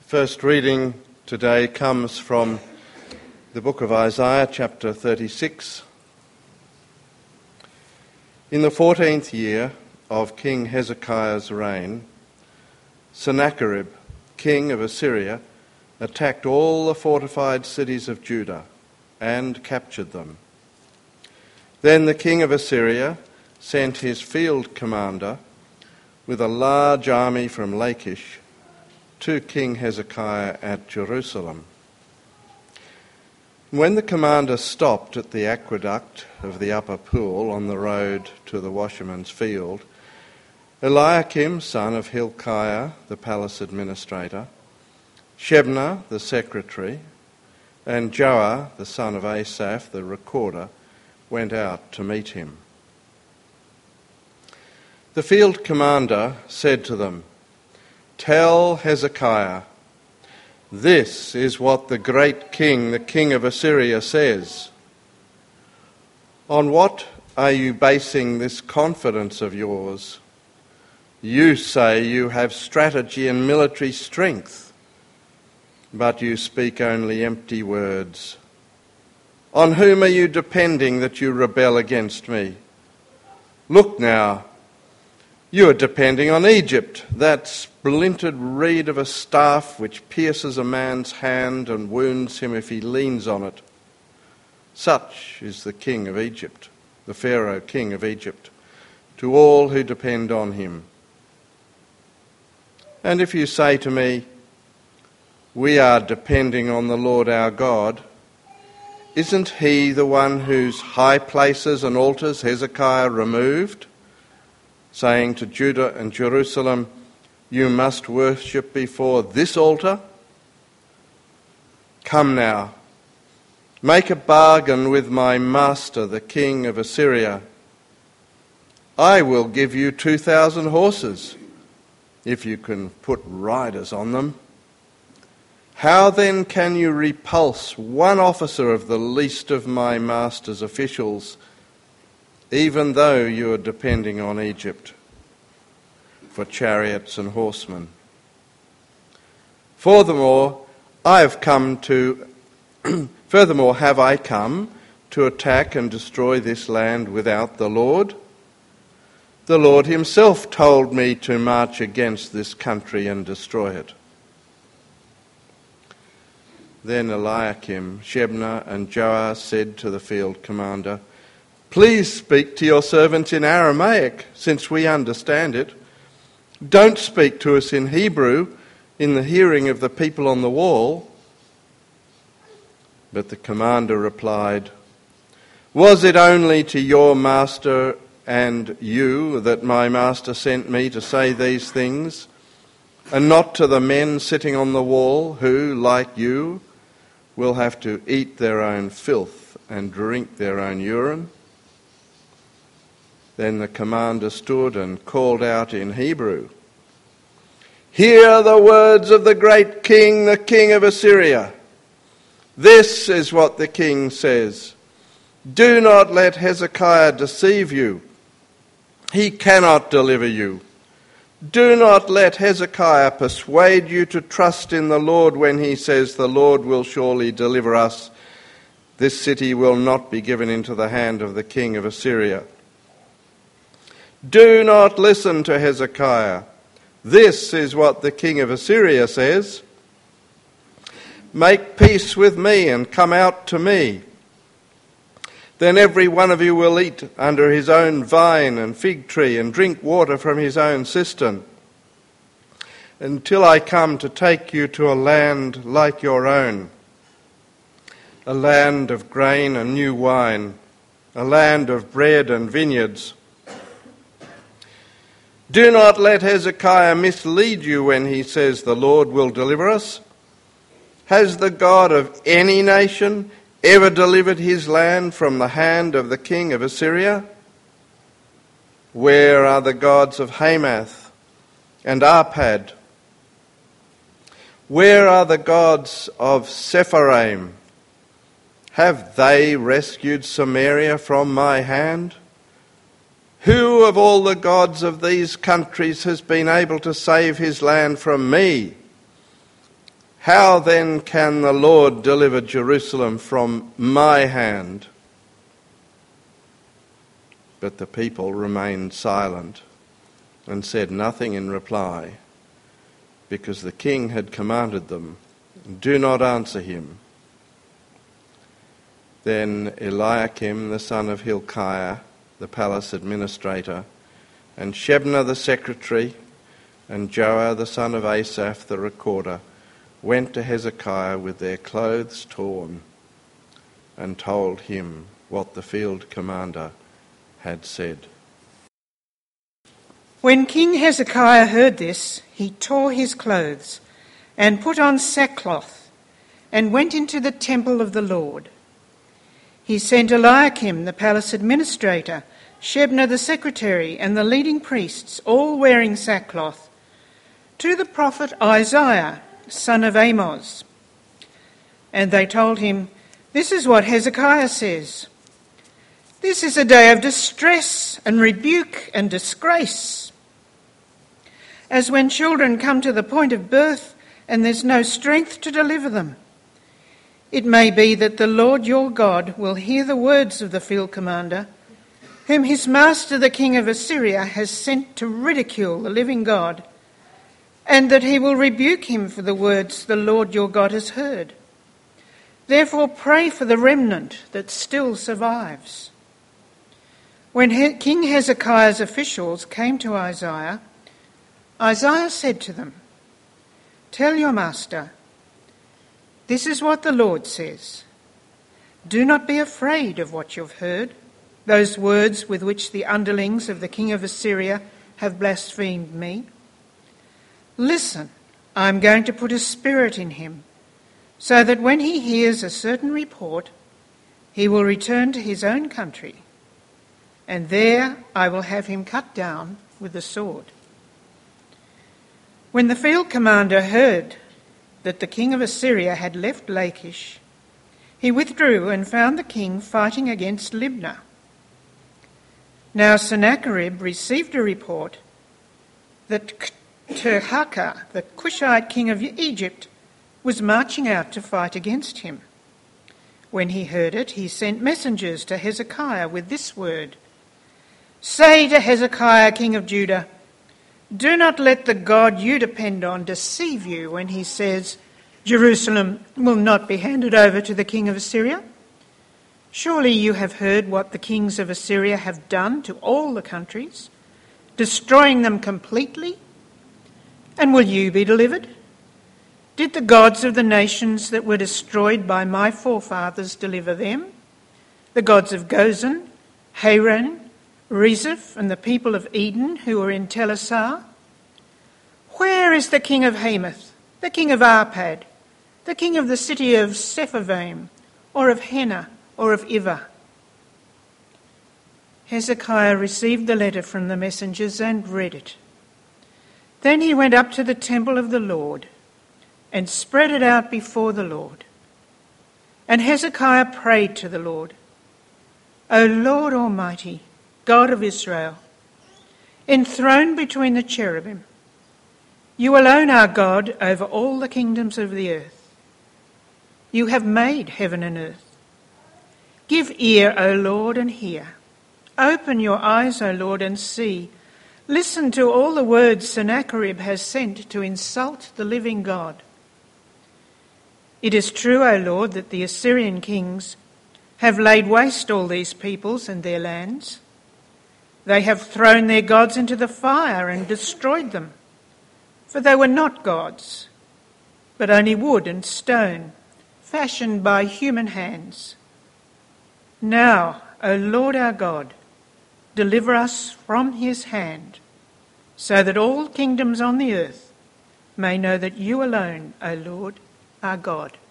First reading today comes from the book of Isaiah, chapter 36. In the 14th year of King Hezekiah's reign, Sennacherib, king of Assyria, attacked all the fortified cities of Judah and captured them. Then the king of Assyria sent his field commander with a large army from Lachish to King Hezekiah at Jerusalem. When the commander stopped at the aqueduct of the upper pool on the road to the washerman's field, Eliakim, son of Hilkiah, the palace administrator, Shebna, the secretary, and Joah, the son of Asaph, the recorder, went out to meet him. The field commander said to them, "Tell Hezekiah, this is what the great king, the king of Assyria, says. On what are you basing this confidence of yours? You say you have strategy and military strength, but you speak only empty words. On whom are you depending that you rebel against me? Look now, you are depending on Egypt, that splintered reed of a staff which pierces a man's hand and wounds him if he leans on it. Such is the king of Egypt, the Pharaoh king of Egypt, to all who depend on him. And if you say to me, 'We are depending on the Lord our God,' isn't he the one whose high places and altars Hezekiah removed, saying to Judah and Jerusalem, 'You must worship before this altar'? Come now, make a bargain with my master, the king of Assyria. I will give you 2,000 horses, if you can put riders on them. How then can you repulse one officer of the least of my master's officials, even though you are depending on Egypt for chariots and horsemen? Furthermore, have I come to attack and destroy this land without the Lord? The Lord himself told me to march against this country and destroy it." Then Eliakim, Shebna, and Joah said to the field commander, "Please speak to your servants in Aramaic, since we understand it. Don't speak to us in Hebrew, in the hearing of the people on the wall." But the commander replied, "Was it only to your master and you that my master sent me to say these things, and not to the men sitting on the wall who, like you, will have to eat their own filth and drink their own urine?" Then the commander stood and called out in Hebrew, "Hear the words of the great king, the king of Assyria. This is what the king says. Do not let Hezekiah deceive you. He cannot deliver you. Do not let Hezekiah persuade you to trust in the Lord when he says, 'The Lord will surely deliver us. This city will not be given into the hand of the king of Assyria.' Do not listen to Hezekiah. This is what the king of Assyria says. Make peace with me and come out to me. Then every one of you will eat under his own vine and fig tree and drink water from his own cistern, until I come to take you to a land like your own, a land of grain and new wine, a land of bread and vineyards. Do not let Hezekiah mislead you when he says, 'The Lord will deliver us.' Has the God of any nation ever delivered his land from the hand of the king of Assyria? Where are the gods of Hamath and Arpad? Where are the gods of Sepharvaim? Have they rescued Samaria from my hand? Who of all the gods of these countries has been able to save his land from me? How then can the Lord deliver Jerusalem from my hand?" But the people remained silent and said nothing in reply, because the king had commanded them, "Do not answer him." Then Eliakim the son of Hilkiah, the palace administrator, and Shebna the secretary, and Joah the son of Asaph the recorder, went to Hezekiah with their clothes torn and told him what the field commander had said. When King Hezekiah heard this, he tore his clothes and put on sackcloth and went into the temple of the Lord. He sent Eliakim, the palace administrator, Shebna the secretary, and the leading priests, all wearing sackcloth, to the prophet Isaiah, son of Amoz. And they told him, "This is what Hezekiah says. This is a day of distress and rebuke and disgrace, as when children come to the point of birth and there's no strength to deliver them. It may be that the Lord your God will hear the words of the field commander, whom his master the king of Assyria has sent to ridicule the living God, and that he will rebuke him for the words the Lord your God has heard. Therefore pray for the remnant that still survives." When King Hezekiah's officials came to Isaiah, Isaiah said to them, "Tell your master, this is what the Lord says. Do not be afraid of what you've heard, those words with which the underlings of the king of Assyria have blasphemed me. Listen, I am going to put a spirit in him, so that when he hears a certain report, he will return to his own country, and there I will have him cut down with the sword." When the field commander heard that the king of Assyria had left Lachish, he withdrew and found the king fighting against Libnah. Now Sennacherib received a report that Tirhakah, the Cushite king of Egypt, was marching out to fight against him. When he heard it, he sent messengers to Hezekiah with this word: "Say to Hezekiah, king of Judah, do not let the God you depend on deceive you when he says, 'Jerusalem will not be handed over to the king of Assyria.' Surely you have heard what the kings of Assyria have done to all the countries, destroying them completely. And will you be delivered? Did the gods of the nations that were destroyed by my forefathers deliver them? The gods of Gozan, Haran, Rezeph, and the people of Eden who were in Telassar? Where is the king of Hamath, the king of Arpad, the king of the city of Sepharvaim, or of Hena, or of Ivah?" Hezekiah received the letter from the messengers and read it. Then he went up to the temple of the Lord and spread it out before the Lord. And Hezekiah prayed to the Lord, "O Lord Almighty, God of Israel, enthroned between the cherubim, you alone are God over all the kingdoms of the earth. You have made heaven and earth. Give ear, O Lord, and hear. Open your eyes, O Lord, and see. Listen to all the words Sennacherib has sent to insult the living God. It is true, O Lord, that the Assyrian kings have laid waste all these peoples and their lands. They have thrown their gods into the fire and destroyed them, for they were not gods, but only wood and stone, fashioned by human hands. Now, O Lord our God, deliver us from his hand, so that all kingdoms on the earth may know that you alone, O Lord, are God."